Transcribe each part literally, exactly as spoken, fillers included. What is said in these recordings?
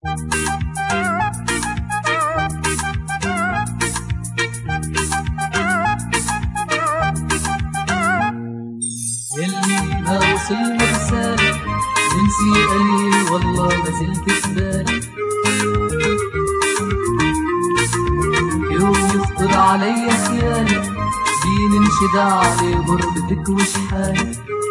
يلي ما وصل رسالة ننسي قليل والله ما زلت في بالي. يوم يخطر علي خيالك فيني انشد علي غربتك وشحالي.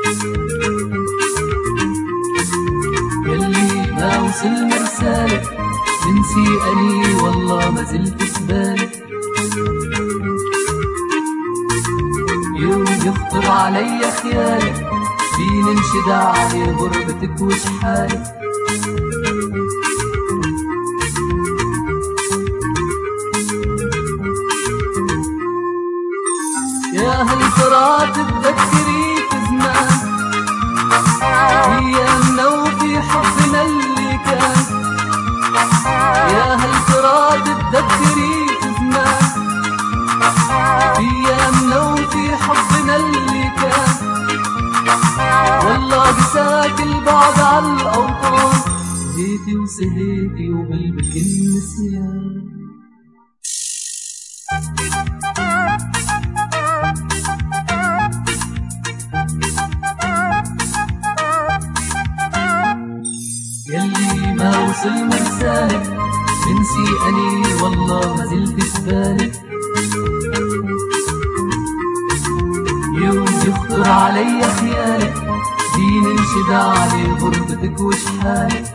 يلي ما وصل رسالك ننسي قليل والله ما زلت في بالي. يوم يخطر علي خيالك فيني انشد علي غربتك وشحالي. يا هل ترى تتذكري في زمان ايامنا وفي حبنا اللي كان. يا هل ترى تتذكري في زمان ايامنا وفي حبنا اللي كان. والله بساك البعد عالاوطان هيتي وسهيتي وقلبك النسيان. يلي ما وصل مرسالك ننسي أني والله ما زلت في بالي. يوم يخطر علي خيالك فيني انشد علي غربتك وشحالي.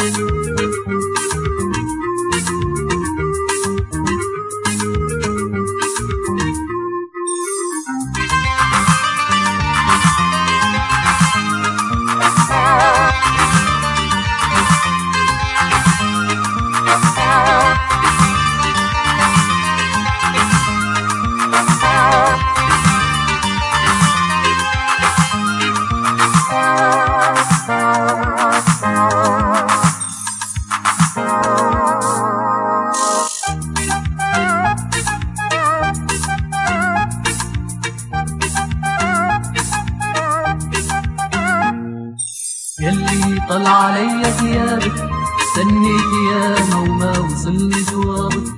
يلي طلع علي ثيابك استنيت ياما وما وصلني جوابك.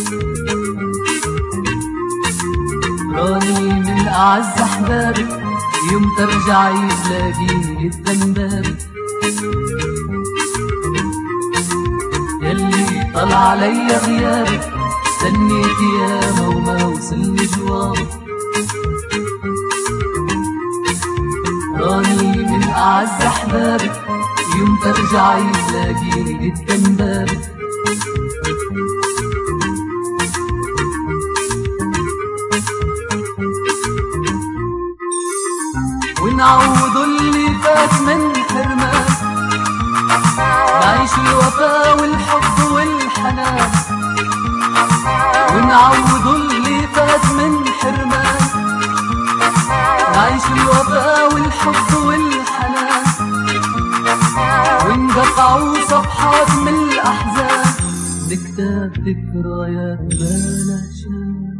راني من أعز أحبابك يوم ترجعي تلاقيني قدام بابك. يلي طلع علي غيابك استنيت ياما وما وصلني جوابك. راني من أعز أحبابك يوم ترجعي تلاقيني قدام بابك. ونعوض اللي فات من حرمان نعيش الوفا والحب والحنان. ونعوض اللي فات من حرمان نعيش الوفا والحب والحنان. ونقطعوا صفحات من الأحزان نكتب ذكريات ما لها شان.